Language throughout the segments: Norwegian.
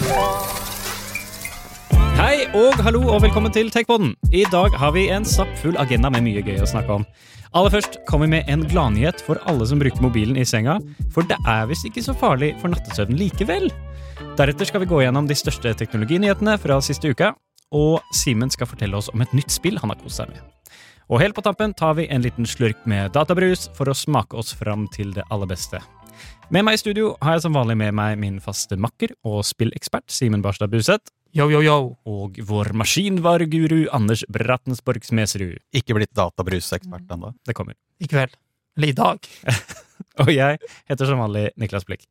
Hei og hallo og velkommen til TechPodden. I dag har vi en stappfull agenda med mye gøy å snakke om. Aller først kommer vi med en gladnyhet for alle som bruker mobilen i senga, for det visst ikke så farlig for nattesøvn likevel. Deretter skal vi gå gjennom de største teknologinyhetene fra siste uka, og Simen skal fortelle oss om et nytt spill han har kost seg med. Og helt på tampen tar vi en liten slurk med databrus for å smake oss fram til det aller beste. Med meg i studio har jeg som vanlig med meg min faste makker og spillekspert Simen Barstad Buseth. Yo, yo, yo. Og vår maskinvareguru Anders Brattensborg Smesrud. Ikke blitt databrusekspert enda. Det kommer. I kveld. Eller i dag. Og jeg heter som vanlig Niklas Blikk.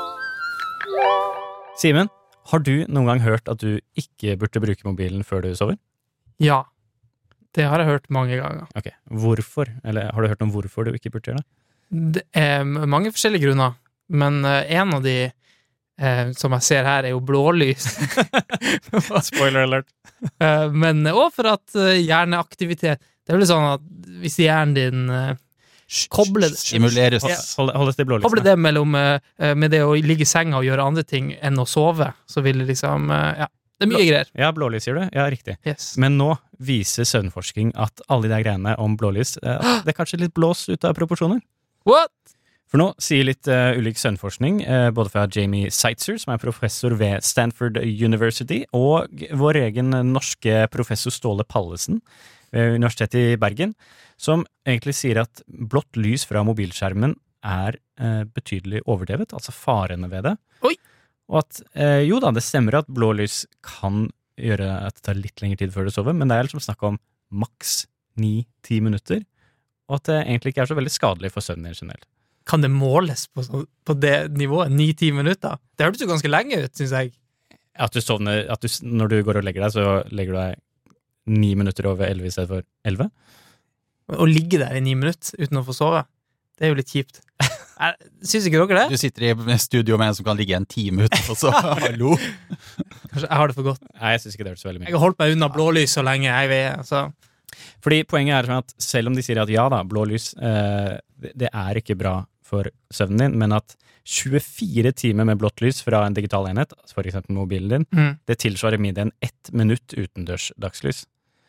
Simen, har du noen gang hørt at du ikke burde bruke mobilen før du sover? Ja. Det har jeg hørt mange ganger. Ok, hvorfor? Eller har du hørt om hvorfor du ikke burde gjøre det? Det mange forskjellige grunner, men en av de som jeg ser her jo blålys. Spoiler alert. Men også for at hjerneaktivitet, det vel sånn at hvis hjernen din kobler Stimuleres. Holdes til blålysene. Kobler det mellom med det å ligge i senga og gjøre andre ting enn å sove, så vil det liksom, ja. Det mye greier. Ja, blålys sier du. Ja, riktig. Yes. Men nå viser søvnforsking at alle de greiene om blålys, det er kanskje litt blås ut av proporsjoner. What? For nå sier litt ulik søvnforskning, både fra Jamie Seitzer, som er professor ved Stanford University, og vår egen norske professor Ståle Pallesen ved Universitetet i Bergen, som egentlig sier at blått lys fra mobilskjermen betydelig overdrevet, altså farene ved det. Oi! Og at, jo da, det stemmer at blå lys kan gjøre at det tar litt lengre tid før du sover, men det liksom snakk om maks 9-10 minutter, og at det egentlig ikke så veldig skadelig for søvnen generelt. Kan det måles på det nivået? 9-10 minutter? Det hørtes jo ganske lenge ut, synes jeg. At du sovner, når du går og legger deg, så legger du deg 9 minutter over 11 i stedet for 11. Å ligge der i 9 minutter uten å få sove, det jo litt kjipt. Synes ikke dere det? Du sitter i studio med en som kan ligge en time uten, og så hallo. Kanskje jeg har det for godt. Nei, jeg synes ikke det hørtes veldig mye. Jeg har holdt meg unna blålys så lenge jeg vet, så... Fordi poenget sånn at selv om de sier at ja da, blå lys, det ikke bra for søvnen din, men at 24 timer med blått lys fra en digital enhet, for eksempel mobilen din, det tilsvarer mindre enn 1 minutt utendørs dagslys.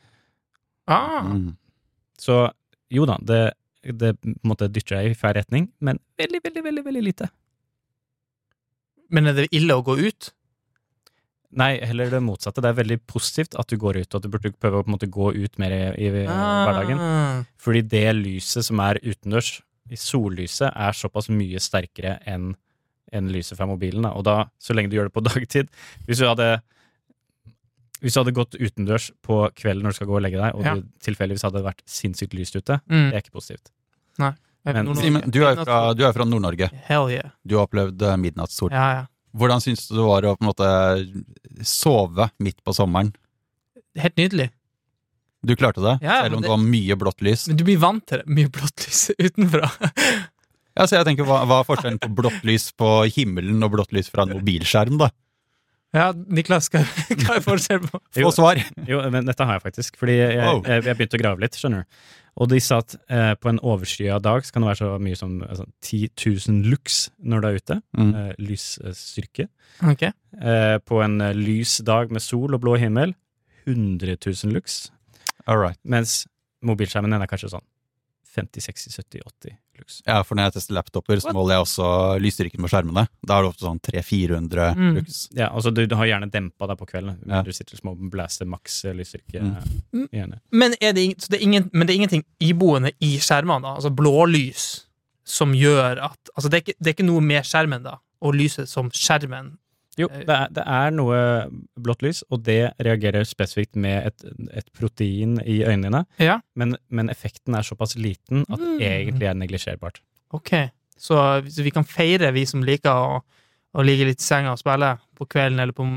Så jo da, det på en måte dytter deg i feil retning, men veldig, veldig, veldig, veldig lite. Men det ille å gå ut? Nei, heller det motsatte. Det veldig positivt at du går ut, og at du burde prøve å på en måte gå ut mer i hverdagen. Fordi det lyset som utendørs, i sollyset, såpass mye sterkere enn lyset fra mobilen. Og da, så lenge du gjør det på dagtid, hvis du hadde gått utendørs på kvelden når du skal gå og legge deg, og du tilfeldigvis hadde vært sinnssykt lyst ute, det ikke positivt. Nei. Men du fra Nord-Norge. Hell yeah. Du har opplevd midnattssol. Ja. Hvordan synes du det var å på en måte sove midt på sommeren? Helt nydelig. Du klarte det, selv om det var mye blått lys. Men du blir vant til det, mye blått lys utenfra. Ja, så jeg tenker, hva forskjellen på blått lys på himmelen og blått lys fra en mobilskjerm da? Ja, Niklas, hva forskjellen på? Få svar. Jo, men dette har jeg faktisk, fordi jeg begynte å grave litt, skjønner du? Og de sa at på en overskyet dag så kan det være så mye som 10 000 lux når du ute, lysstyrke. Okay. På en lys dag med sol og blå himmel, 100 000 lux. Alright. Mens mobilskjermen kanskje sånn 50, 60, 70, 80 lux. Ja, for når jeg tester laptoper, så måler jeg også lysstyrken på skjermene. Da det ofte sånn 300-400 lux. Ja, altså du har gjerne dempet deg på kvelden. Du sitter som å blæste maks lysstyrke. Men det er ingenting iboende i skjermene da? Altså blålys som gjør at... Altså det er ikke noe med skjermen da, og lyset som skjermen. Jo, det noe blått lys, og det reagerer spesifikt med et protein i øynene dine, men effekten såpass liten at det egentlig neglisjerbart. Ok, så vi kan feire vi som liker å ligge litt i senga og spille på kvelden eller på...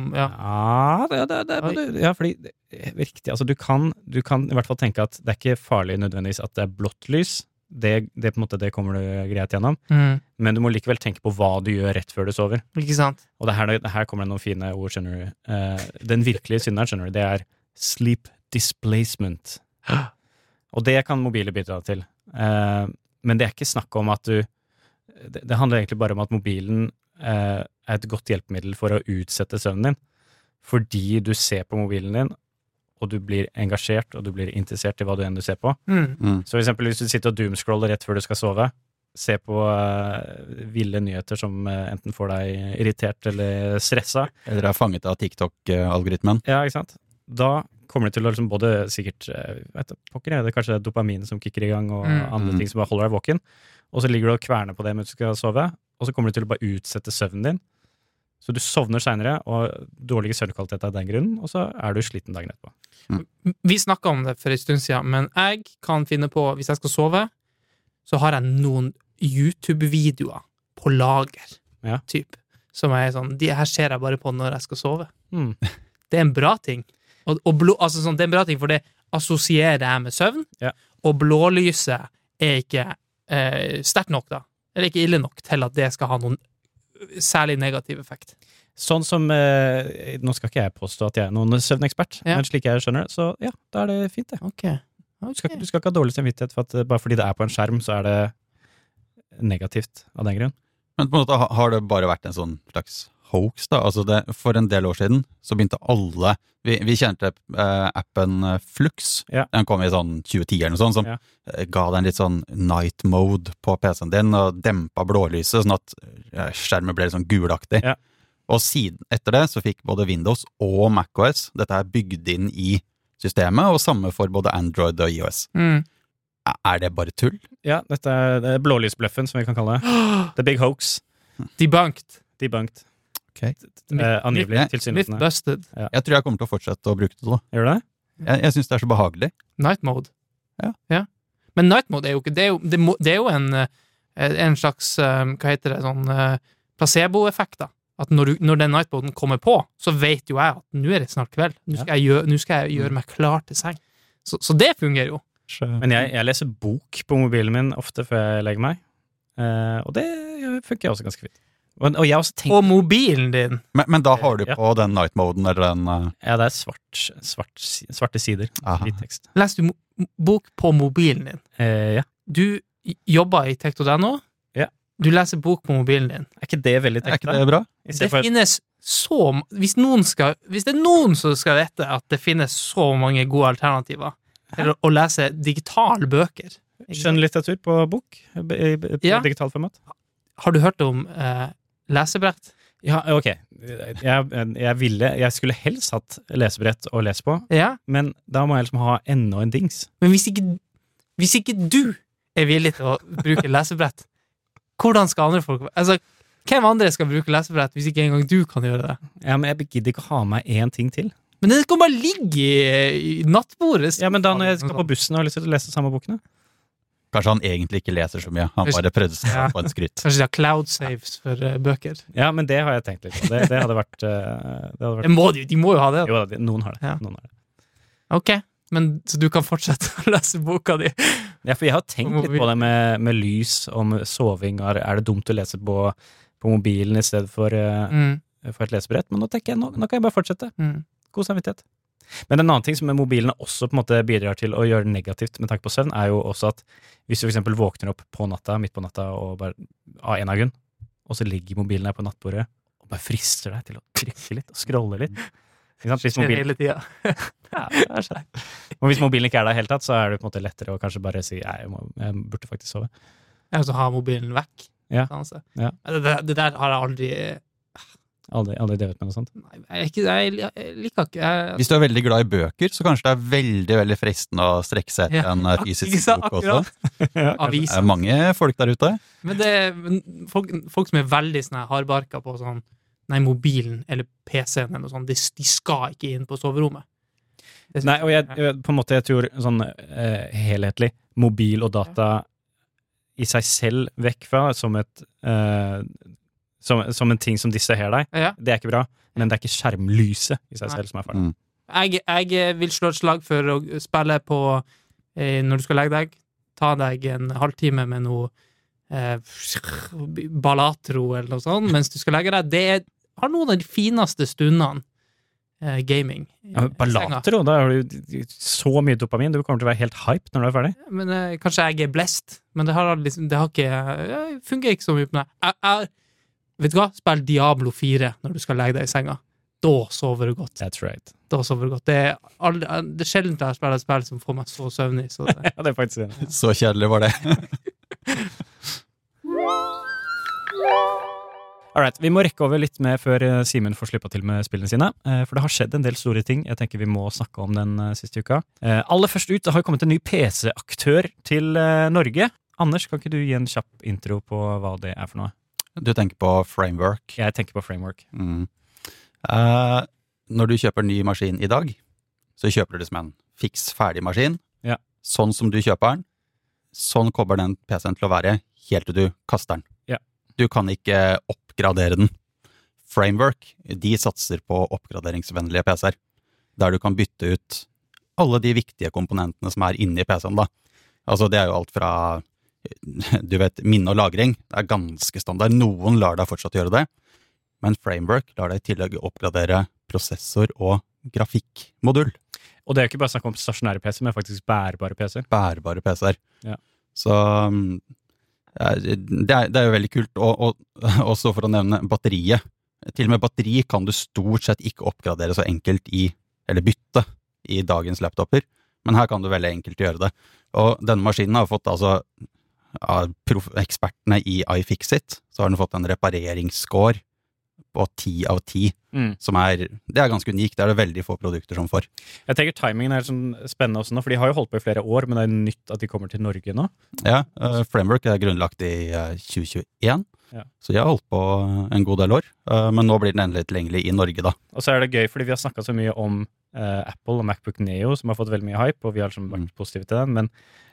Ja, fordi riktig, altså du kan i hvert fall tenke at det ikke farlig nødvendigvis at det blått lys, det på en måte, det kommer du greit gjennom, men du må likevel tenke på hva du gjør rett før du sover. Ikke sant? Og det her kommer det noen fine ord, skjønner du. Den virkelige synderen, skjønner du, det sleep displacement. Og det kan mobile bidra til. Men det ikke snakk om at det handler egentlig bare om at mobilen et godt hjelpemiddel for å utsette søvnen din, fordi du ser på mobilen din, og du blir engasjert, og du blir interessert i hva du enn du ser på. Så for eksempel hvis du sitter og doomscroller rett før du skal sove, se på ville nyheter som enten får deg irritert eller stressa. Eller er fanget av TikTok-algoritmen. Ja, ikke sant? Da kommer det til å liksom både sikkert, pokker er det kanskje dopamin som kicker i gang, og andre ting som bare holder deg våken, og så ligger du og kverner på det mens du skal sove, og så kommer det til å bare utsette søvnen din. Så du sovner senere, og dårlige søvnkvalitet av den grunnen, og så er du sliten dagen etterpå. Vi snakket om det for en stund siden, men jeg kan finne på, hvis jeg skal sove, så har jeg noen YouTube-videoer på lager, typ, som er sånn, de her ser jeg bare på når jeg skal sove. Det er en bra ting. Altså sånn, det er en bra ting, for det assosierer jeg med søvn, og blålyset er ikke sterkt nok da, eller ikke ille nok til at det skal ha noen særlig negativ effekt. Sånn som, nå skal ikke jeg påstå at jeg er noen søvnekspert, men slik jeg skjønner det, så ja, da er det fint det. Okay. Du skal ikke ha dårlig samvittighet for at bare fordi det er på en skjerm, så er det negativt av den grunn. Men på en måte har det bare vært en sånn slags hoax da, altså for en del år siden så begynte alle, vi kjente appen Flux, den kom i sånn 2010 eller noe sånt, som ga den litt sånn night mode på PC-en din og dempa blålyset, sånn at skjermen ble litt sånn gulaktig. Og siden etter det så fikk både Windows og macOS dette her bygd inn i systemet, og samme for både Android og iOS. Er det bare tull? Ja, dette er blålysbløffen, som vi kan kalle det. The big hoax. Debunked. Okay. Angivelig tilsynelatende. Myth busted. Jeg tror jeg kommer til å fortsette å bruke det da. Gjør du det? Jeg synes det er så behagelig. Night mode. Ja. Men night mode er jo ikke, det er jo en slags, hva heter det, sånn placebo-effekt da. At når den nightmoden kommer på, så vet jo jeg at nå er det snart kveld. Nå skal jeg gjøre meg klar til seng. Så det fungerer jo. Men jeg leser bok på mobilen min ofte før jeg legger meg. Og det funker også ganske fint. Og jeg også tenker... Og mobilen din. Men da har du på den night-moden, eller den... Ja, det er svarte sider. Hvit tekst. Leser du bok på mobilen din? Ja. Du jobber i tech.no? Ja. Du leser bok på mobilen din? Er ikke det veldig tech? Er ikke det bra? Det finnes så... Hvis det er noen som skal vite at det finnes så mange gode alternativer til å lese digital bøker. Skjønnlitteratur på bok? På digital format? Har du hørt om... lesebrett? Ja, ok. Jeg skulle helst hatt lesebrett å lese på, men da må jeg liksom ha enda en dings. Men hvis ikke du er villig til å bruke lesebrett, hvordan skal andre folk... Altså, hvem andre skal bruke lesebrett hvis ikke engang du kan gjøre det? Ja, men jeg gidder ikke å ha med en ting til. Men det skal bare ligge i nattbordet. Ja, men da når jeg skal på bussen og har lyst til å lese samme bokene. Kanskje han egentlig ikke leser så mye. Han bare prøvde seg på en skrytt. Kanskje det er cloud saves for bøker. Ja, men det har jeg tenkt litt på. Det hadde vært... De må jo ha det. Jo, noen har det. Ok, men så du kan fortsette å lese boka di. Ja, for jeg har tenkt litt på det med lys, om soving. Er det dumt å lese på mobilen i stedet for et lesebrett? Men nå tenker jeg, nå kan jeg bare fortsette. God samvittighet. Men en annen ting som med mobilene også på en måte bidrar til å gjøre det negativt med tanke på søvn, er jo også at hvis du for eksempel våkner opp på natta, midt på natta, og bare av en av grunn, og så ligger mobilen her på nattbordet, og bare frister deg til å trykke litt og scrolle litt. Hele tida. Og hvis mobilen ikke er der helt tatt, så er det på en måte lettere å kanskje bare si, jeg burde faktisk sove. Ja, så ha mobilen vekk. Ja. Det der har jeg aldri drevet med noe sånt. Nei, jeg liker ikke. Hvis du er veldig glad i bøker, så kanskje det er veldig, veldig fristende å strekke seg etter en fysisk bok også. Det er mange folk der ute. Men det er folk som er veldig sånn hardbarka på sånn, mobilen eller PC-en eller noe sånt, de skal ikke inn på soverommet. Nei, og jeg tror sånn helhetlig, mobil og data i seg selv vekk fra som som en ting som distraherer deg. Det er ikke bra, men det er ikke skjermlyset i seg selv som er farlig. Jeg vil slå et slag for å spille på når du skal legge deg. Ta deg en halvtime med noe Balatro eller noe sånt mens du skal legge deg. Det har noen av de fineste stundene gaming. Balatro, da har du så mye dopamin. Du kommer til å være helt hype når du er ferdig. Men kanskje jeg er blest, men det fungerer ikke så mye på meg. vet du hva? Spill Diablo 4 når du skal legge deg i senga. Da sover du godt. That's right. Da sover du godt. Det er sjelden jeg spiller et spill som får meg så søvnig. Så det. Ja, det er faktisk det. Så kjedelig var det. Alright, vi må rekke over litt med før Simen får slippe til med spillene sine, for det har skjedd en del store ting jeg tenker vi må snakke om den siste uka. Aller først ut, det har kommet en ny PC-aktør til Norge. Anders, kan ikke du gi en kjapp intro på hva det er for noe? Du tenker på Framework? Jeg tenker på Framework. Når du kjøper ny maskin i dag, så kjøper du det som en fiks ferdig maskin. Ja. Sånn som du kjøper den, sånn kommer den PC-en til å være helt til du kaster den. Ja. Du kan ikke oppgradere den. Framework, de satser på oppgraderingsvennlige PC-er, der du kan bytte ut alle de viktige komponentene som er inne i PC-en da. Altså det er jo alt fra, du vet, minne og lagring, det er ganske standard. Noen lar deg fortsatt gjøre det, men Framework lar deg i tillegg oppgradere prosessor og grafikkmodul. Og det er jo ikke bare snakk om stasjonære PC, men faktisk bærbare PC. Bærbare PC-er. Ja. Så det er jo veldig kult, og også for å nevne batteriet. Til og med batteri kan du stort sett ikke oppgradere så enkelt eller bytte i dagens laptoper, men her kan du veldig enkelt gjøre det. Og denne maskinen har fått av ekspertene i iFixit, så har den fått en repareringsscore på 10 av 10, som det er ganske unikt, det er det veldig få produkter som får. Jeg tenker timingen er sånn spennende også nå, for de har jo holdt på i flere år, men det er nytt at de kommer til Norge nå. Ja, Framework er grunnlagt i 2021, så de har holdt på en god del år, men nå blir den endelig tilgjengelig i Norge da. Og så er det gøy, fordi vi har snakket så mye om Apple og MacBook Neo, som har fått veldig mye hype, og vi har liksom vært positive til den, men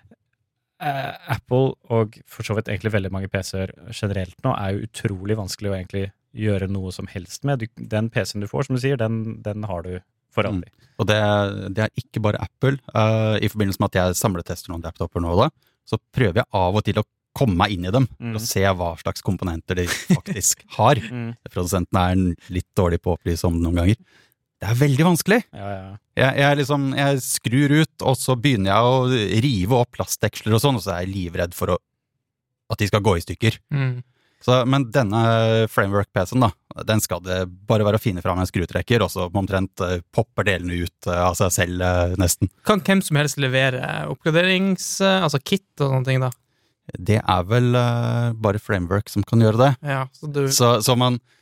Apple og for så vidt egentlig veldig mange PC-er generelt nå er jo utrolig vanskelig å egentlig gjøre noe som helst med. Den PC-en du får, som du sier, den har du for alltid. Og det er ikke bare Apple. I forbindelse med at jeg samletester noen laptoper nå da, så prøver jeg av og til å komme meg inn i dem og se hva slags komponenter de faktisk har. Produsenten er litt dårlig på å opplyse om det noen ganger. Det er veldig vanskelig. Ja. Jeg skrur ut, og så begynner jeg å rive opp plastdeksler og sånn, og så er jeg livredd for at de skal gå i stykker. Men denne Framework-PC-en da, den skal det bare være å finne fram en skrutrekker, og så omtrent popper delene ut av seg selv nesten. Kan hvem som helst levere altså kit og sånne ting da? Det er vel bare Framework som kan gjøre det. Ja, så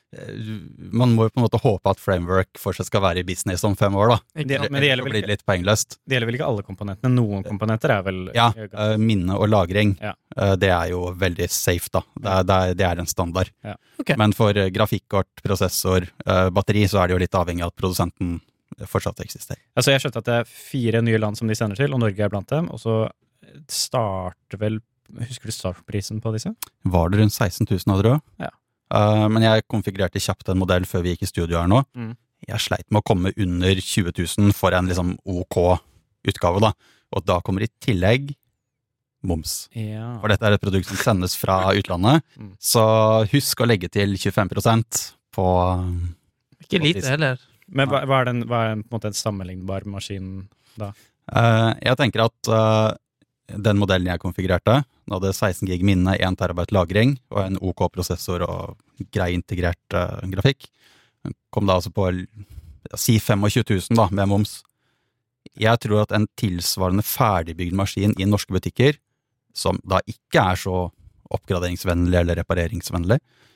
man må jo på en måte håpe at Framework fortsatt skal være i business om 5 år da. Men det gjelder vel litt poengløst. Det gjelder vel ikke alle komponentene. Noen komponenter er vel... Ja, minne og lagring. Det er jo veldig safe da. Det er en standard. Ja. Okay. Men for grafikkort, prosessor, batteri, så er det jo litt avhengig av at produsenten fortsatt eksisterer. Altså jeg skjønte at det er 4 nye land som de sender til, og Norge er blant dem, og så starter vel... Husker du startprisen på disse? Var det rundt 16 000, hadde du? Ja. Men jeg konfigurerte kjapt en modell før vi gikk i studio her nå. Jeg sleit med å komme under 20 000 for en liksom OK utgave da. Og da kommer i tillegg moms. Ja. For dette er et produkt som sendes fra utlandet. Så husk å legge til 25% på... Ikke lite heller. Men hva er på en måte en sammenlignbar maskin da? Jeg tenker at den modellen jeg konfigurerte, den hadde 16 gig minne, 1 terabyte lagring, og en OK prosessor og grei integrert grafikk. Den kom da altså på, si 25 000 da, med moms. Jeg tror at en tilsvarende ferdigbygd maskin i norske butikker, som da ikke er så oppgraderingsvennlig eller repareringsvennlig,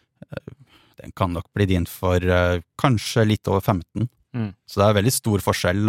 den kan nok bli din for kanskje litt over 15. Så det er veldig stor forskjell.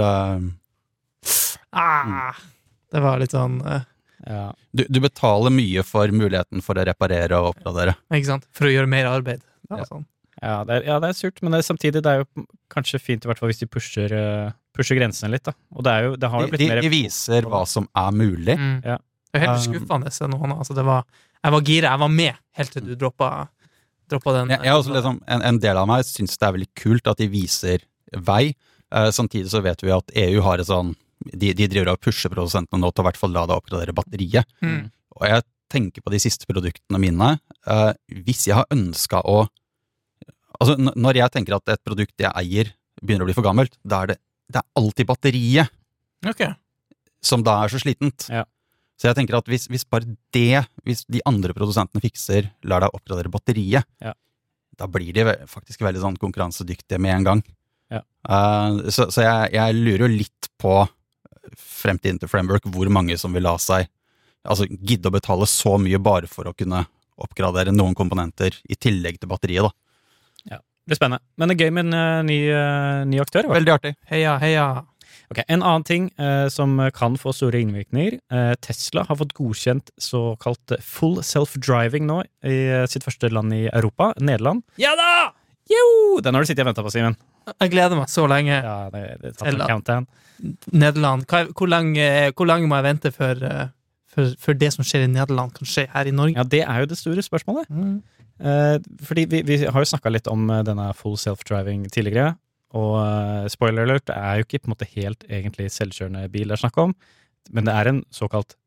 Det var litt sånn... Ja. Du betaler mye for muligheten for å reparere og oppgradere. Ikke sant? For å gjøre mer arbeid. Sånn. Det er surt, men samtidig det er jo kanskje fint i hvert fall hvis de pusher grensene litt da. Og det har jo blitt mer... De viser hva som er mulig. Ja. Det er helt skuffende noen. Altså, jeg var gira, jeg var med helt til du droppet den. Jeg også liksom, en del av meg synes det er veldig kult at de viser vei. Samtidig så vet vi at EU har et sånn de driver og pusher produsentene nå til å hvert fall la deg oppgradere batteriet. Og jeg tenker på de siste produktene mine. Hvis jeg har ønsket å... Altså, når jeg tenker at et produkt jeg eier begynner å bli for gammelt, da er det er alltid batteriet som da er så slitent. Ja. Så jeg tenker at hvis bare hvis de andre produsentene fikser, lar deg oppgradere batteriet, da blir de faktisk veldig sånn konkurransedyktige med en gang. Ja. Så jeg lurer jo litt på fremtiden til Framework, hvor mange som vil la seg gidde å betale så mye bare for å kunne oppgradere noen komponenter i tillegg til batteriet, da. Ja, det blir spennende. Men det gøy med en ny aktør. Veldig artig. Heia. Ok, en annen ting som kan få store innvirkninger. Tesla har fått godkjent såkalt full self-driving nå i sitt første land i Europa, Nederland. Ja da! Jo! Den har du sittet og ventet på, Simen. Jeg gleder meg så lenge. Ja, det tatt en countdown. Nederland. Hvor lenge må jeg vente for det som skjer i Nederland kan skje her i Norge? Ja, det er jo det store spørsmålet. Fordi vi har jo snakket litt om denne full self-driving tidligere, og spoiler alert, det er jo ikke på en måte helt egentlig selvkjørende bil det er snakk om, men det er en såkalt,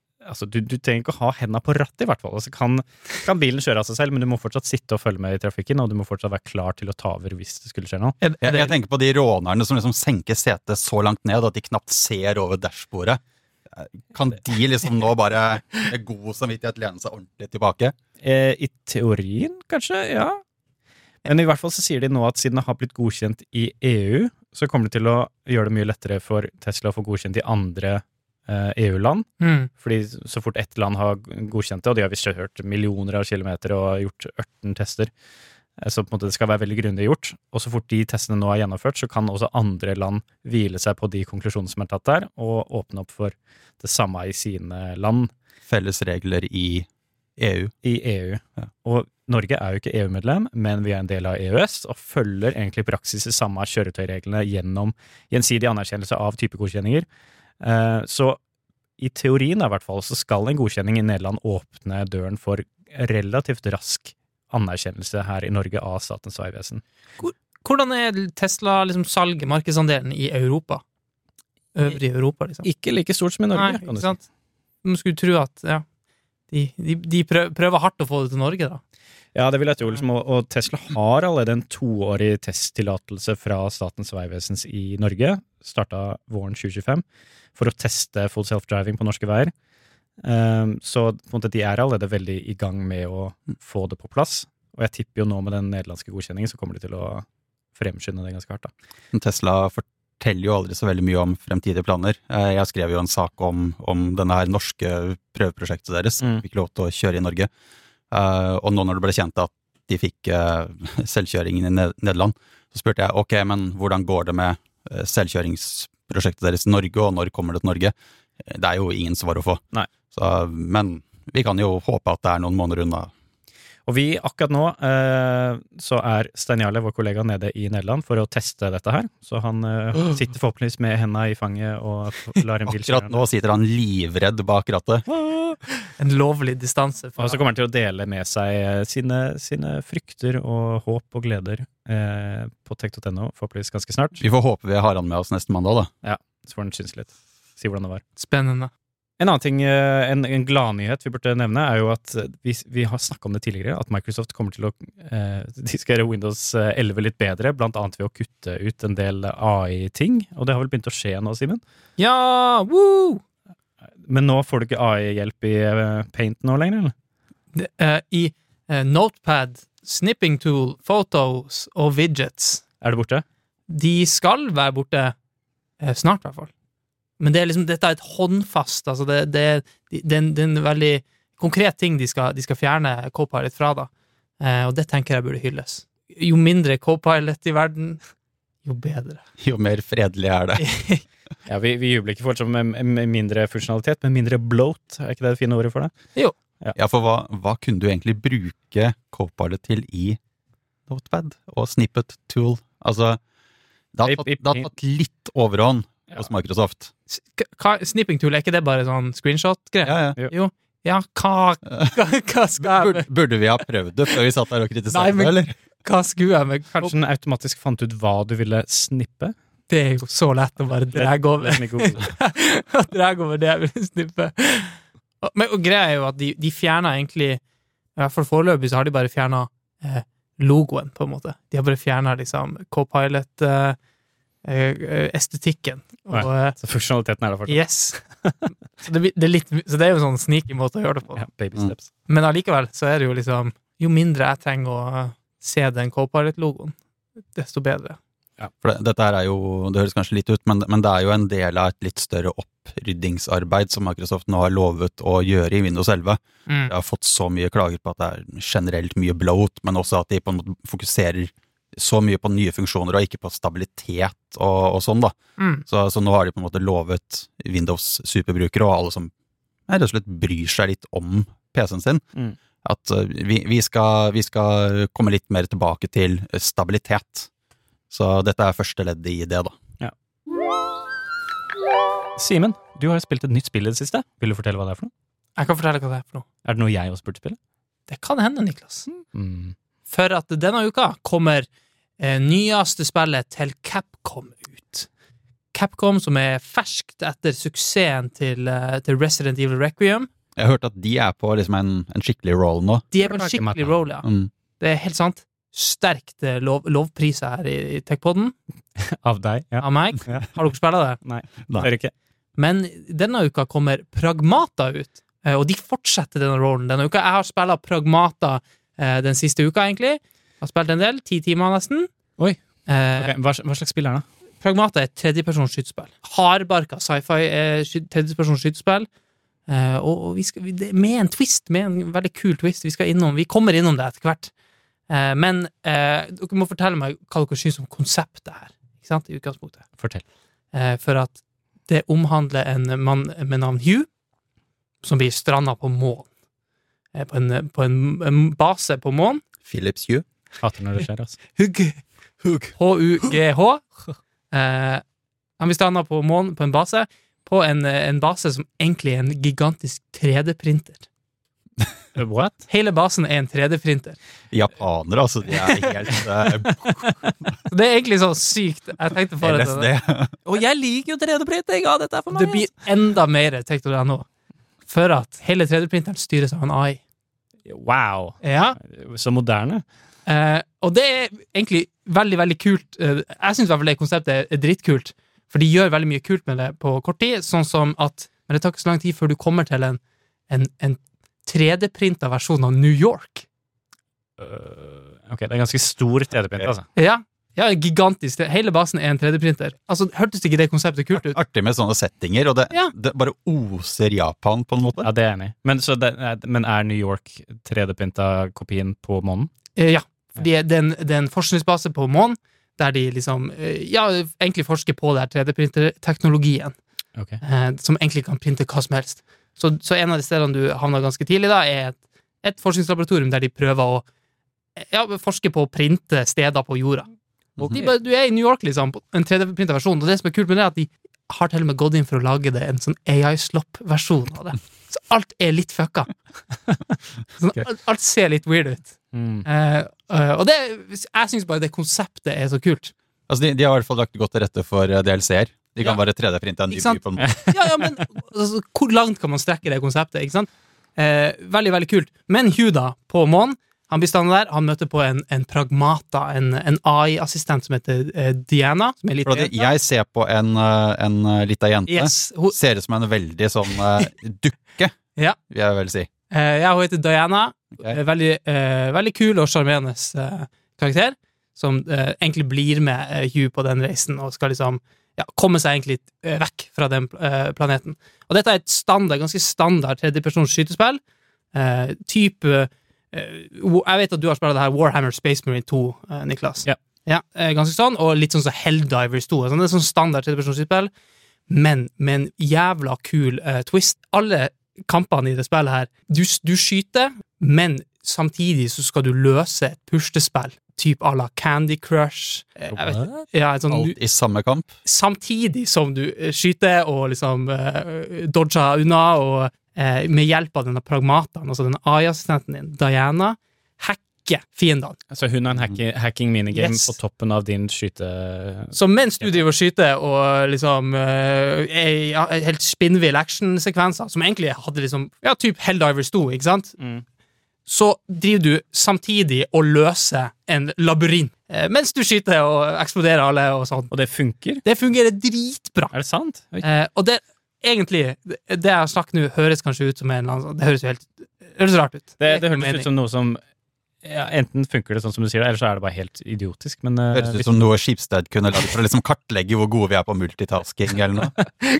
du trenger ikke å ha hendene på rattet i hvert fall, kan bilen kjøre av seg selv, men du må fortsatt sitte og følge med i trafikken, og du må fortsatt være klar til å ta over hvis det skulle skje noe. Jeg tenker på de rånerne som liksom senker setet så langt ned at de knapt ser over dashbordet. Kan de liksom nå bare med god samvittighet lene seg ordentlig tilbake? I teorien, kanskje, ja. Men i hvert fall så sier de nå at siden det har blitt godkjent i EU, så kommer det til å gjøre det mye lettere for Tesla å få godkjent i andre EU-land. Fordi så fort ett land har godkjent det, og de har visst kjørt millioner av kilometer og gjort 18 tester, så på en måte det skal være veldig grundig gjort. Og så fort de testene nå er gjennomført, så kan også andre land hvile seg på de konklusjonene som er tatt der, og åpne opp for det samme i sine land. Felles regler i EU. I EU. Ja. Og Norge er jo ikke EU-medlem, men vi er en del av EØS, og følger egentlig i praksis de samme kjøretøyreglene gjennom gjensidig anerkjennelse av typegodkjenninger. Så i teorien i hvert fall, så skal en godkjenning i Nederland åpne døren for relativt rask anerkjennelse her i Norge av Statens vegvesen. Hvordan er Tesla salget, markedsandelen i Europa? Øvrig Europa, liksom? Ikke like stort som i Norge. Nei, ikke sant? Man skulle tro at, de prøver hardt å få det til Norge, da. Ja, det vil jeg tro, og Tesla har allerede en 2-årig testtillatelse fra Statens vegvesen i Norge, startet våren 2025, for å teste full self-driving på norske veier. Så på en måte, de er allerede veldig i gang med å få det på plass, og jeg tipper jo nå med den nederlandske godkjenningen så kommer de til å fremskynde det ganske hardt da. Tesla forteller jo aldri så veldig mye om fremtidige planer. Jeg skrev jo en sak om denne her norske prøveprosjektet deres, fikk lov til å kjøre i Norge, og nå når det ble kjent at de fikk selvkjøringen i Nederland, så spurte jeg, ok, men hvordan går det med selvkjøringsprosjektet deres i Norge, og når kommer det til Norge? Det er jo ingen svar å få. Nei. Men vi kan jo håpe at det er noen måneder unna. Og vi akkurat nå så er Stein Jarle, vår kollega, nede i Nederland for å teste dette her. Så han sitter forhåpentligvis med hendene i fanget og lar en bil kjøre. Akkurat nå sitter han livredd bak rattet. En lovlig distanse. Og så kommer han til å dele med seg sine frykter og håp og gleder på tech.no, forhåpentligvis ganske snart. Vi får håpe vi har han med oss neste mandag, da. Ja, så får han synes litt. Si hvordan det var. Spennende. En annen ting, en gladnyhet vi burde nevne, er jo at vi har snakket om det tidligere, at Microsoft kommer til å de skal gjøre Windows 11 litt bedre, blant annet ved å kutte ut en del AI-ting, og det har vel begynt å skje nå, Simen? Ja, woo! Men nå får du ikke AI-hjelp i Paint nå lenger, eller? I Notepad, Snipping Tool, Photos og Widgets. Er det borte? De skal være borte snart i hvert fall. Men det er dette er et håndfast, altså det er en veldig konkret ting de skal fjerne Copilot fra da, og det tenker jeg burde hylles. Jo mindre Copilot i verden, jo bedre. Jo mer fredelig er det. Ja, vi jubler ikke fortsatt med mindre funksjonalitet, men mindre bloat, er ikke det fine ordet for det? Jo. Ja, for hva kunne du egentlig bruke Copilot til i Notepad og Snippet Tool? Altså, det har tatt litt overhånd hos Microsoft. Snipping tool, er ikke det bare sånn screenshot-greier? Ja. Jo. Ja, hva skal jeg... Burde vi ha prøvd det før vi satt der og kritiserte det, eller? Hva skulle jeg med... Kanskje den automatisk fant ut hva du ville snippe? Det er jo så lett å bare drage over. Drage over det jeg vil snippe. Og greia er jo at de fjerner egentlig, i hvert fall foreløpig så har de bare fjernet logoen, på en måte. De har bare fjernet Copilot estetikken. Og, så funksjonaliteten er det fortsatt. Yes. så det er jo en sånn sneaky måte å gjøre det på. Ja, baby steps. Men allikevel så er det jo jo mindre jeg trenger å se den Copilot-logoen, desto bedre. Ja, for dette her jo, det høres kanskje litt ut, men det jo en del av et litt større oppryddingsarbeid som Microsoft nå har lovet å gjøre i Windows 11. Jeg har fått så mye klager på at det generelt mye bloat, men også at de på en måte fokuserer så mye på nye funksjoner og ikke på stabilitet og sånn da. Så nå har de på en måte lovet Windows superbrukere og alle som rett og slett bryr seg litt om PC-en sin, at vi skal komme litt mer tilbake til stabilitet. Så dette første leddet i det da. Ja. Simen, du har jo spilt et nytt spill i det siste. Vil du fortelle hva det for noe? Jeg kan fortelle hva det for noe. Det noe jeg også burde spille? Det kan hende, Niklas. For at denne uka kommer nyeste spillet til Capcom ut. Capcom som ferskt etter suksessen til Resident Evil Requiem. Jeg har hørt at de på liksom en skikkelig roll nå. De på en skikkelig roll, ja. Det helt sant. Sterkt lovpriser her i TechPodden. Av deg, ja. Av meg. Ja. Har dere spillet det? Nei, det er ikke. Men denne uka kommer Pragmata ut, og de fortsetter denne rollen denne uka. Jeg har spillet Pragmata den siste uka, egentlig. Jeg har spilt en del, 10 timer nesten. Oi, okay. Hva slags spill det? Pragmata tredjepersons skytespill. Hardbarka sci-fi tredjepersons skytespill. Og vi skal, med en twist, med en veldig kul twist, vi kommer innom det etter hvert. Men dere må fortelle meg hva dere synes om konseptet her, ikke sant, i utgangspunktet. Fortell. For at det omhandler en mann med navn Hugh, som blir strandet på månen. På en base på månen. Philips Hugh. Hater når det skjer, altså. Hugh. H-U-G-H. Han blir strandet på månen, på en base som egentlig en gigantisk 3D-printer. What? Hele basen en 3D-printer. Japanere, altså, de helt... Det egentlig så sykt. Jeg tenkte for LSD. Og jeg liker jo 3D-printing, ja, dette for meg. Det blir enda mer, tenkte du nå. For at hele 3D-printeren styres av en AI. Wow. Ja. Så moderne. Og det egentlig veldig, veldig kult. Jeg synes i hvert fall det konseptet drittkult, for de gjør veldig mye kult med det på kort tid, sånn som at, men det tar ikke så lang tid før du kommer til en 3D-printa versjon av New York. Ok, det ganske stor 3D-print, altså. Ja, gigantisk. Hele basen en 3D-printer. Altså, hørtes ikke det konseptet kult ut? Artig med sånne settinger, og det bare oser Japan på en måte. Ja, det enig. Men New York 3D-printa kopien på månen? Ja, fordi det en forskningsbase på månen, der de liksom, egentlig forsker på det 3D-printer-teknologien, som egentlig kan printe hva som helst. Så en av de stedene du havner ganske tidlig da, et forskningslaboratorium der de prøver å forske på å printe steder på jorda. Og du i New York, liksom, en 3D-printa versjon, og det som kult med det at de har til og med gått inn for å lage det en sånn AI-slop-versjon av det. Så alt litt fucka. Alt ser litt weird ut. Og jeg synes bare det konseptet så kult. Altså, de har i hvert fall lagt godt til rette for DLC-er. De kan bare 3D-printe en ny by på en måte. Ja, men altså, hvor langt kan man strekke det konseptet, ikke sant? Veldig, veldig kult. Men Hugh da, på månen, han blir stående der, han møter på en Pragmata, en AI-assistent som heter Diana, som litt jente. Jeg ser på en liten jente, yes, ser det som en veldig sånn dukke, vil jeg vel si. Hun heter Diana, veldig kul og charmerende karakter, som egentlig blir med Hugh på den reisen, og skal liksom komme seg egentlig vekk fra den planeten. Og dette et ganske standard tredjepersons skytespill. Jeg vet at du har spillet det her Warhammer Space Marine 2, Niklas. Ja, ganske sånn, og litt sånn som Helldivers 2. Det sånn standard tredjepersons skytespill, men med en jævla kul twist. Alle kampene i det spillet her, du skyter, men samtidig så skal du løse et puslespill. Typ à la Candy Crush. Alt i samme kamp? Samtidig som du skyter og liksom dodger unna, og med hjelp av denne pragmataen, altså den AI-assistenten din, Diana, hacker fiendene. Altså hun har en hacking minigame på toppen av din skyte... Så mens du driver og skyter og liksom helt spinnvill action-sekvenser, som egentlig hadde liksom, typ Helldivers 2, ikke sant? Så driver du samtidig og løser en labyrint, mens du skyter og eksploderer alle og sånn. Og det funker? Det fungerer dritbra. Er det sant? Og det, egentlig, det jeg har snakket nå høres kanskje ut som det høres jo helt rart ut. Det høres ut som noe som Ja, enten funker det sånn som du sier det, eller så det bare helt idiotisk. Men, høres ut som noe Schibsted kunne lage for å liksom kartlegge hvor gode vi på multitasking eller noe.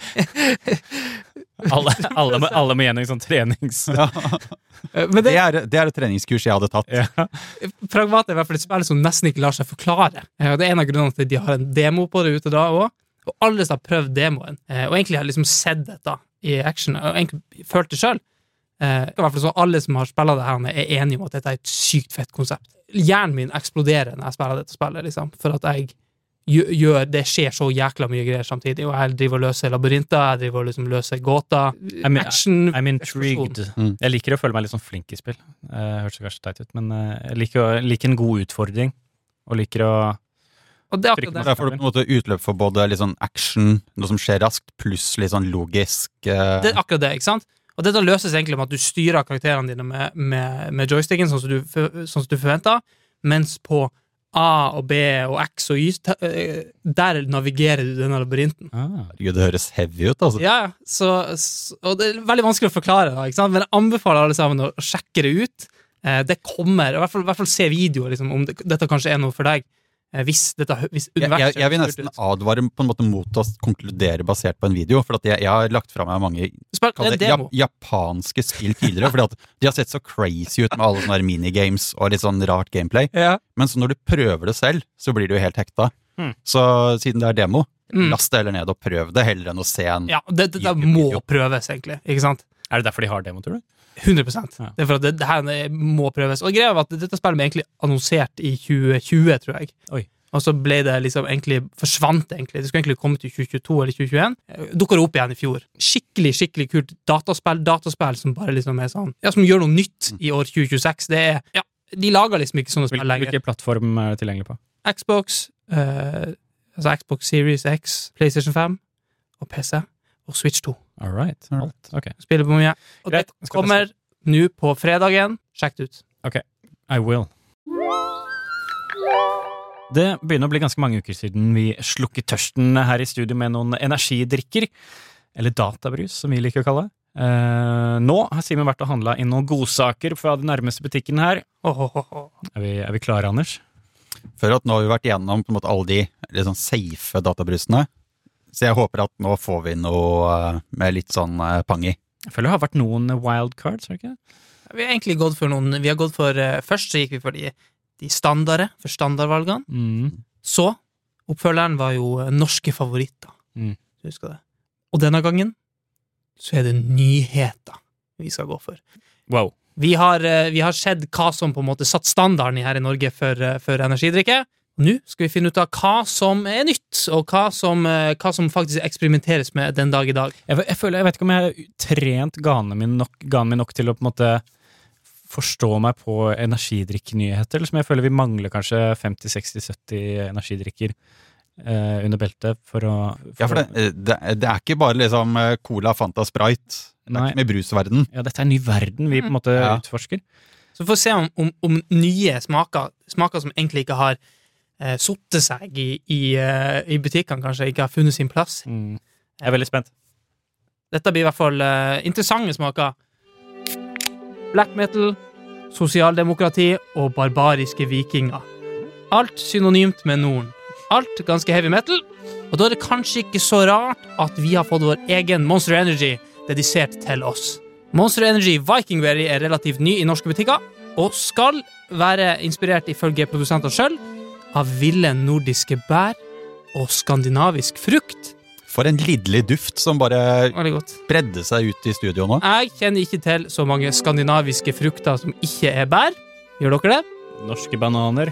alle må gjennom sånn trenings... Ja. Men det er et treningskurs jeg hadde tatt. Ja. Pragmat i hvert fall et spill som nesten ikke lar seg forklare. Det en av grunnene til at de har en demo på det ute da også. Og alle som har prøvd demoen, og egentlig har liksom sett dette i action, og egentlig følt det selv, i hvert fall så alle som har spillet det her er enige om at dette er et sykt fett konsept. Hjernen min eksploderer når jeg spiller dette spillet, liksom, for at jeg det skjer så jækla mye greier samtidig, og jeg driver og løser labyrinter, jeg driver og liksom løser gåter, action. I'm intrigued. Jeg liker å føle meg litt sånn flink i spill. Hørtes kanskje teit ut, men jeg liker en god utfordring, og liker å og det er akkurat der får du på en måte utløp for både litt sånn action, noe som skjer raskt, pluss litt sånn logisk. Det er akkurat det, ikke sant? Og dette løses egentlig med at du styrer karakterene dine med joysticken, sånn som du forventer, mens på A og B og X og Y, der navigerer du denne labyrinten. Det høres heavy ut, altså. Ja, og det er veldig vanskelig å forklare da, ikke sant? Men jeg anbefaler alle sammen å sjekke det ut. Det kommer, i hvert fall se videoer, liksom, om dette kanskje er noe for deg. Hvis universet... Jeg vil nesten advare på en måte mot å konkludere basert på en video, for at jeg har lagt fra meg mange japanske spill tidligere, fordi at de har sett så crazy ut med alle sånne minigames og litt sånn rart gameplay, men så når du prøver det selv, så blir du jo helt hekta. Så siden det er demo, last det heller ned og prøv det, heller enn å se en... Ja, det må prøves egentlig, ikke sant? Er det derfor de har demo, tror du? 100%. Det er for at det her må prøves. Og greia var at dette spillet ble egentlig annonsert i 2020, tror jeg. Oi. Og så ble det liksom egentlig forsvant egentlig. Det skulle egentlig komme til 2022 eller 2021. Dukker det opp igjen i fjor. Skikkelig kult dataspill som bare liksom er sånn, ja, som gjør noe nytt i år 2026. Det er, ja, de lager liksom ikke sånne spill lenger. Hvilke plattform er det tilgjengelig på? Xbox, altså Xbox Series X, PlayStation 5 og PC. Og Switch 2. Alright. Ok. Spiller på mye. Og det kommer nå på fredagen. Sjekk det ut. Ok, I will. Det begynner å bli ganske mange uker siden vi slukket tørsten her i studio med noen energidrikker, eller databrus, som vi liker å kalle det. Nå har Simen vært og handlet inn noen godsaker fra den nærmeste butikken her. Er vi klare, Anders? For at nå har vi vært igjennom på en måte alle de litt sånn safe databrusene, så jeg håper at nå får vi noe med litt sånn pang i. Jeg føler det har vært noen wildcards, har det ikke? Vi har egentlig gått for noen, først så gikk vi for de standarde, for standardvalgene. Så, oppfølgeren var jo norske favoritter. Du husker det. Og denne gangen, så er det nyheter vi skal gå for. Wow. Vi har sett hva som på en måte satt standarden her i Norge for energidrikke. Nå skal vi finne ut av hva som er nytt, og hva som faktisk eksperimenteres med den dag i dag. Jeg vet ikke om jeg har trent ganen min nok til å på en måte forstå meg på energidrikkenyheter, eller som jeg føler vi mangler kanskje 50-60-70 energidrikker under beltet for å... Ja, for det er ikke bare liksom Cola, Fanta, Sprite. Det er ikke med brusverden. Ja, dette er en ny verden vi på en måte utforsker. Så vi får se om nye smaker som egentlig ikke har sotte seg i butikkene, kanskje ikke har funnet sin plass. Jeg er veldig spent. Dette blir i hvert fall interessante smaker. Black metal, sosialdemokrati og barbariske vikinger. Alt synonymt med Norden. Alt ganske heavy metal, og da er det kanskje ikke så rart at vi har fått vår egen Monster Energy dedisert til oss. Monster Energy Viking Berry er relativt ny i norske butikker, og skal være inspirert ifølge produsenter selv av ville nordiske bær og skandinavisk frukt. For en lidelig duft som bare bredde seg ut i studio nå. Jeg kjenner ikke til så mange skandinaviske frukter som ikke er bær. Gjør dere det? Norske bananer.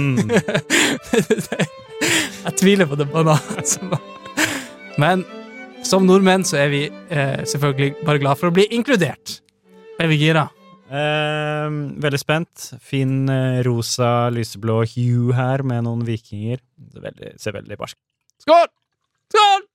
Jeg tviler på det banan. Men som nordmenn så er vi selvfølgelig bare glad for å bli inkludert. Er vi gira? Veldig spent. Fin rosa, lyseblå hue her med noen vikinger. Det ser veldig barsk. Skål! Skål!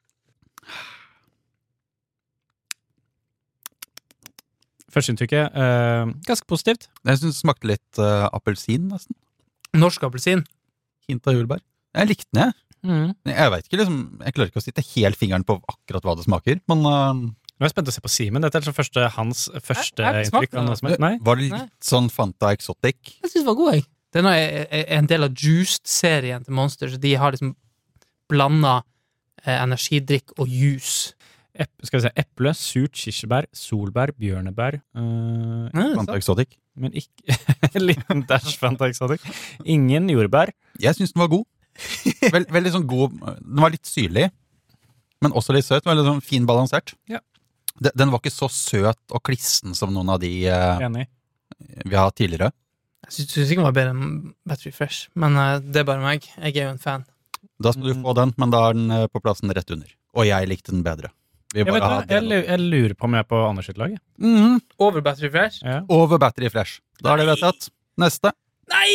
Førsteinntrykket, ganske positivt. Jeg synes det smakte litt appelsin, nesten. Norsk appelsin. Hint av jordbær. Jeg likte den, jeg. Jeg vet ikke, liksom, jeg klarer ikke å sitte helt fingeren på akkurat hva det smaker, men Nå er jeg spent å se på Simen. Dette er hans første inntrykk av noe som helst. Nei? Var det litt sånn Fanta Exotic? Jeg synes det var god, jeg. Den er en del av Juiced-serien til Monster, så de har liksom blandet energidrikk og juice. Skal vi se, eple, surt, kirsebær, solbær, bjørnebær. Fanta Exotic. Men ikke en liten dash Fanta Exotic. Ingen jordbær. Jeg synes den var god. Veldig sånn god. Den var litt syrlig, men også litt søt. Veldig sånn fin balansert. Ja. Den var ikke så søt og klissen som noen av de vi har tidligere. Jeg synes ikke den var bedre enn Battery Fresh, men det er bare meg. Jeg er jo en fan. Da skal du få den, men da er den på plassen rett under. Og jeg likte den bedre. Jeg lurer på om jeg er på Anders sitt lag. Over Battery Fresh? Ja. Over Battery Fresh. Da er det vedtatt. Neste. Nei!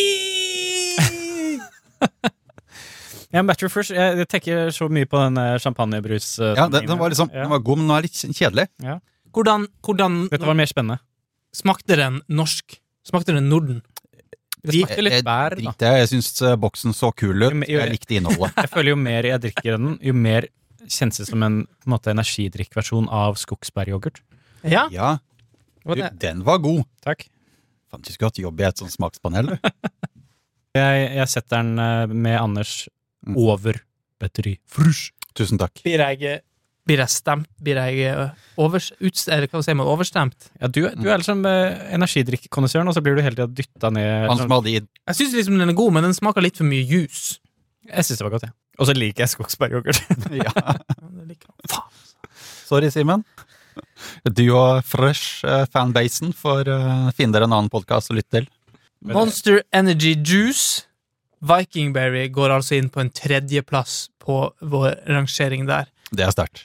Ja, Battery Fresh, jeg tenker så mye på den champagnebrus. Ja, den var liksom, den var god, men den var litt kjedelig. Ja. Hvordan Dette var mer spennende. Smakte den norsk? Smakte den Norden? Det smakte litt bær, da. Jeg synes boksen så kul ut. Jeg likte innholdet. Jeg føler jo mer jeg drikker den, jo mer kjennes det som en på en måte, energidrikkversjon av skogsbæryoghurt. Ja. Den var god. Takk. Fant du skulle hatt jobb i et sånt smakspanel? Jeg setter den med Anders over Battery Fresh. Tusen takk. Blir jeg stemt? Blir jeg overstemt? Ja, du er liksom energidrikkekondisøren, og så blir du hele tiden dyttet ned. Jeg synes liksom den er god, men den smaker litt for mye juice. Jeg synes det var godt, ja. Og så liker jeg skogsbæryoghurt. Ja. Sorry, Simen. Du og Fresh fanbasen får finne dere en annen podcast å lytte til. Monster Energy Juice Vikingberry går altså inn på en 3. plass på vår rangering der. Det er sterkt.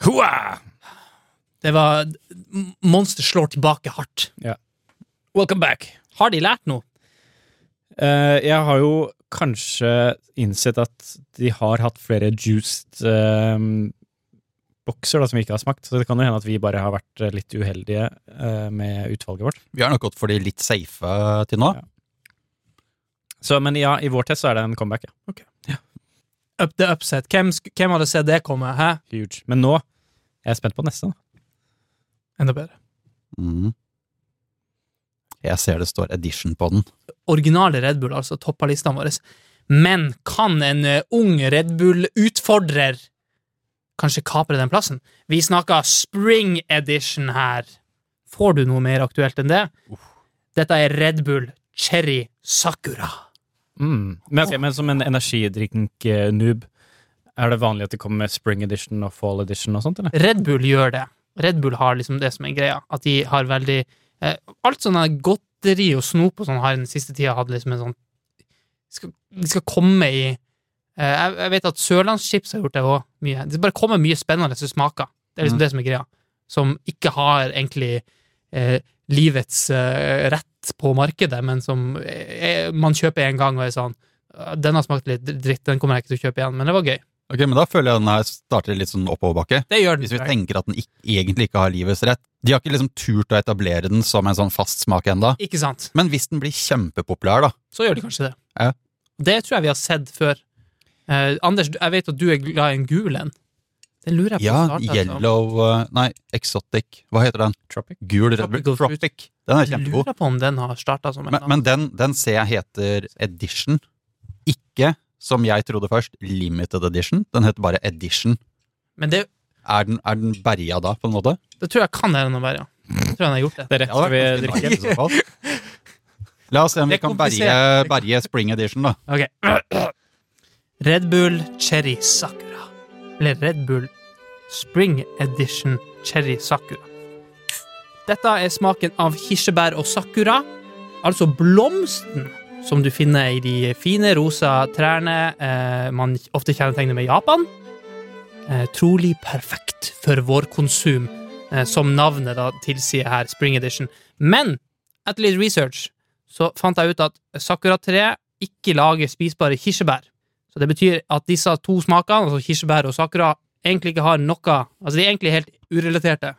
Det var Monster slår tilbake hardt. Ja. Welcome back. Har de lært noe? Jeg har jo kanskje innsett at de har hatt flere juiced bokser da, som vi ikke har smakt, så det kan jo hende at vi bare har vært litt uheldige med utvalget vårt. Vi har nok gått for de litt safe til nå. Ja. Så, men ja, i vår test så er det en comeback, ja. Okay. Ja. Up the upset. Hvem hadde sett det komme, hæ? Huge. Men nå er jeg spent på neste. Enda bedre. Jeg ser det står edition på den. Originale Red Bull, altså toppa listene våre. Men kan en ung Red Bull-utfordrer kanskje kapre den plassen? Vi snakker Spring Edition her. Får du noe mer aktuelt enn det? Dette er Red Bull Cherry Sakura. Men som en energidrink-noob, er det vanlig at det kommer med Spring Edition og Fall Edition og sånt, eller? Red Bull gjør det. Red Bull har liksom det som er greia, at de har veldig alt sånne godteri og snop og sånn har den siste tida hatt liksom en sånn de skal komme i jeg vet at Sørlandschips har gjort det også mye. Det bare kommer mye spennende som smaker. Det er liksom det som er greia. Som ikke har egentlig livets rett på markedet, men som man kjøper en gang og er sånn, den har smakt litt dritt, den kommer jeg ikke til å kjøpe igjen, men det var gøy. Ok, men da føler jeg den her starter litt sånn oppoverbakke. Det gjør den. Hvis vi tenker at den egentlig ikke har livets rett. De har ikke liksom turt å etablere den som en sånn fast smak enda. Ikke sant? Men hvis den blir kjempepopulær da. Så gjør de kanskje det. Ja. Det tror jeg vi har sett før. Anders, jeg vet at du er glad i en gul en. Den lurer jeg på. Ja, yellow, exotic. Hva heter den? Tropic. Gul Red Bull. Tropic. Den er kjempegod. Jeg lurer på om den har startet som en. Men den ser jeg heter Edition. Ikke, som jeg trodde først, Limited Edition. Den heter bare Edition. Men det... Er den berga da, på en måte? Det tror jeg kan være noe berga. Jeg tror han har gjort det. Det er rett skal vi drikke i så fall. La oss se om vi kan berge Spring Edition da. Ok. Red Bull Cherry Sakura. Eller Red Bull Spring Edition Cherry Sakura. Dette er smaken av kirsebær og sakura, altså blomsten som du finner i de fine rosa trærne man ofte kjennetegner med Japan. Trolig perfekt for vår konsum, som navnet da tilsier her, Spring Edition. Men etter litt research så fant jeg ut at sakura-tre ikke lager spisbare kirsebær. Så det betyr at disse to smakene, altså kirsebær og sakura, egentlig ikke har noe, altså de er egentlig helt urelaterte.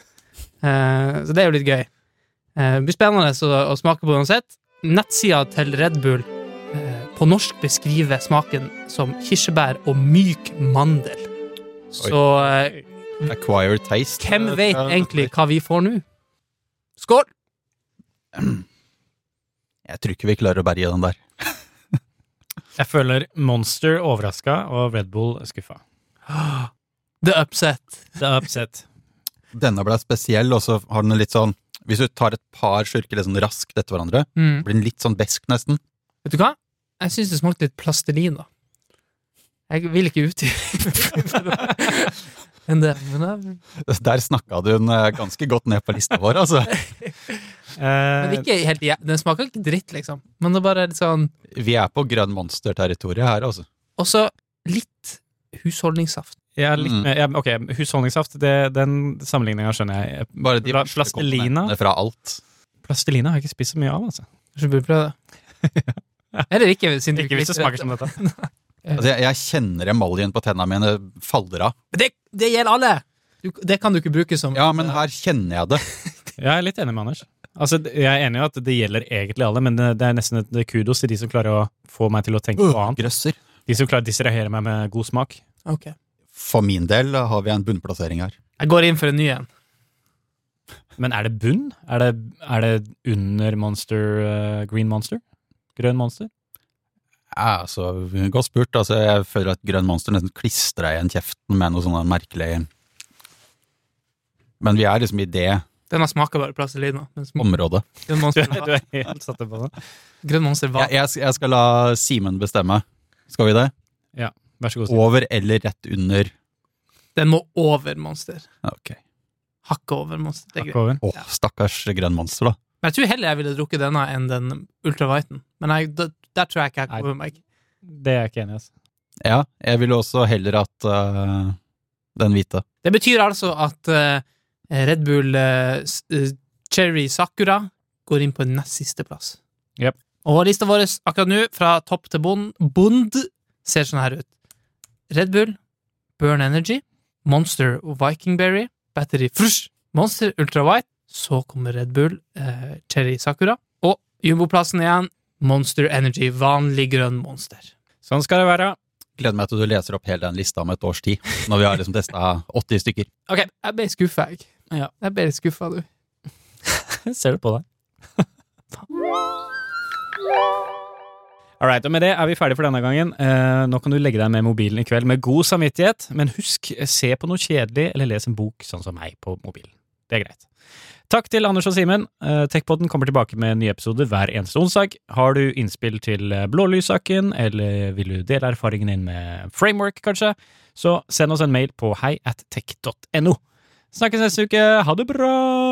Så det er jo litt gøy. Det blir spennende å smake på uansett. Nettsida til Red Bull på norsk beskriver smaken som kirsebær og myk mandel. Så Acquired taste. Hvem vet egentlig hva vi får nå? Skål! Jeg tror ikke vi klarer å berge den der. Jeg føler Monster overrasket og Red Bull skuffa. The upset. The upset. Denne ble spesiell, og så har den litt sånn, hvis du tar et par slurker litt sånn raskt etter hverandre, blir den litt sånn besk nesten. Vet du hva? Jeg synes det smakte litt plastelin da. Jeg vil ikke ut i enn det, men Der snakket du en ganske godt ned på lista vår, altså. Men ikke helt, den smaker ikke dritt, liksom. Men det er bare litt sånn... Vi på grønn monster-territoriet her, altså. Og så litt husholdningssaft. Ja, litt mer, ok, husholdningssaft, den sammenligningen skjønner jeg. Bare de Plastelina fra alt. Plastelina har jeg ikke spist så mye av, altså. Kanskje du burde prøve det? Eller ikke, siden ikke hvis det smaker som dette. Altså, jeg kjenner emaljen på tennene mine faller av. Det gjelder alle! Det kan du ikke bruke som... Ja, men her kjenner jeg det. Jeg er litt enig med Anders. Altså, jeg er enig i at det gjelder egentlig alle, men det er nesten et kudos til de som klarer å få meg til å tenke på annet. Grøsser. De som klarer å distrahere meg med god smak. Ok. For min del har vi en bunnplassering her. Jeg går inn for en ny en. Men er det bunn? Er det under Monster, Green Monster? Grønn Monster? Ja, altså, godt spurt. Altså, jeg føler at grønn monster nesten klistrer igjen kjeften med noe sånn merkelig. Men vi liksom i det Denne smaker bare plastelina. området. Grønn monster. Du helt satt på det. Grønn monster var. Jeg skal la Simen bestemme. Skal vi det? Ja, vær så god. Simen. Over eller rett under? Den må over monster. Ok. Hakke over monster. Det er Hakk greit. over. Stakkars grønn monster da. Men jeg tror heller jeg ville drukket denne enn den ultraviten. Men der tror jeg ikke jeg kommer meg. Det er jeg ikke enig i, altså. Ja, jeg ville også heller hatt den hvite. Det betyr altså at Red Bull Cherry Sakura går inn på nest siste plass. Yep. Og lista vår akkurat nå, fra topp til bond, ser sånn her ut. Red Bull, Burn Energy, Monster Viking Berry, Battery Frush, Monster Ultra White, så kommer Red Bull Cherry Sakura, og jumboplassen igjen, Monster Energy, vanlig grønn monster. Sånn skal det være. Gleder meg til du leser opp hele den lista om et års tid, når vi har liksom testet 80 stykker. Ok, jeg ble skuffet, jeg. Ja. Jeg ble skuffet, du. Ser du på deg? Alright, og med det vi ferdig for denne gangen. Nå kan du legge deg med mobilen i kveld med god samvittighet, men husk, se på noe kjedelig, eller les en bok sånn som meg på mobilen. Det greit. Takk til Anders og Simen. Techpodden kommer tilbake med en ny episode hver eneste onsdag. Har du innspill til blålyssaken, eller vil du dele erfaringen din med Framework, kanskje? Så send oss en mail på hei@tech.no. Snakkes neste uke. Ha det bra!